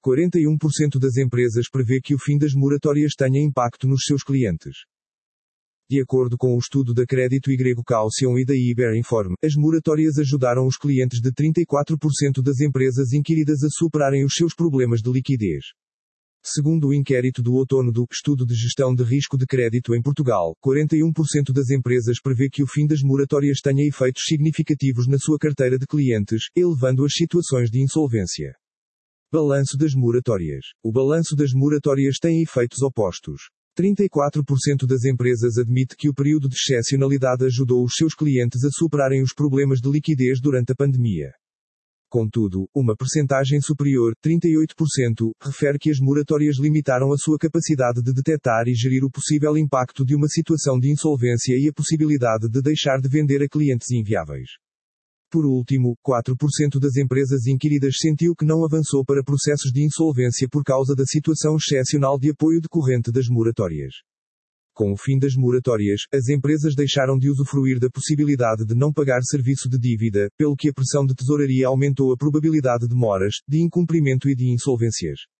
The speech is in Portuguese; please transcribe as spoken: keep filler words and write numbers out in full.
quarenta e um por cento das empresas prevê que o fim das moratórias tenha impacto nos seus clientes. De acordo com o estudo da Crédito Y Caution e da Iberinform, as moratórias ajudaram os clientes de trinta e quatro por cento das empresas inquiridas a superarem os seus problemas de liquidez. Segundo o inquérito do outono do Estudo de Gestão de Risco de Crédito em Portugal, quarenta e um por cento das empresas prevê que o fim das moratórias tenha efeitos significativos na sua carteira de clientes, elevando as situações de insolvência. Balanço das moratórias. O balanço das moratórias tem efeitos opostos. trinta e quatro por cento das empresas admite que o período de excepcionalidade ajudou os seus clientes a superarem os problemas de liquidez durante a pandemia. Contudo, uma percentagem superior, trinta e oito por cento, refere que as moratórias limitaram a sua capacidade de detectar e gerir o possível impacto de uma situação de insolvência e a possibilidade de deixar de vender a clientes inviáveis. Por último, quatro por cento das empresas inquiridas sentiu que não avançou para processos de insolvência por causa da situação excepcional de apoio decorrente das moratórias. Com o fim das moratórias, as empresas deixaram de usufruir da possibilidade de não pagar serviço de dívida, pelo que a pressão de tesouraria aumentou a probabilidade de moras, de incumprimento e de insolvências.